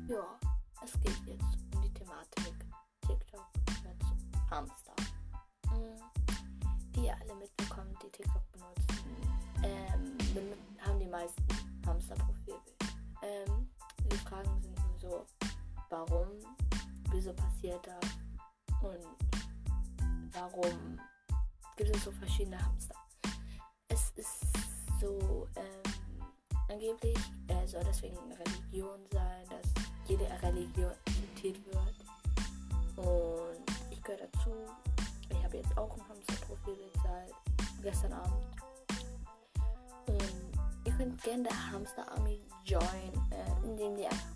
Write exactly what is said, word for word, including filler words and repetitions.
Ja, es geht jetzt um die Thematik TikTok mit Hamster. Mhm. Wie ihr alle mitbekommen, die TikTok benutzen, ähm, haben die meisten Hamster-Profilbild. Ähm, die Fragen sind nur so, warum, wieso passiert das und warum gibt es so verschiedene Hamster. Es ist so, ähm, angeblich äh, soll deswegen eine Religion sein, dass jede Religion akzeptiert wird. Und ich gehöre dazu. Ich habe jetzt auch ein Hamster-Profilbild seit gestern Abend. Und ihr könnt gerne der Hamster Army joinen, äh, indem ihr einfach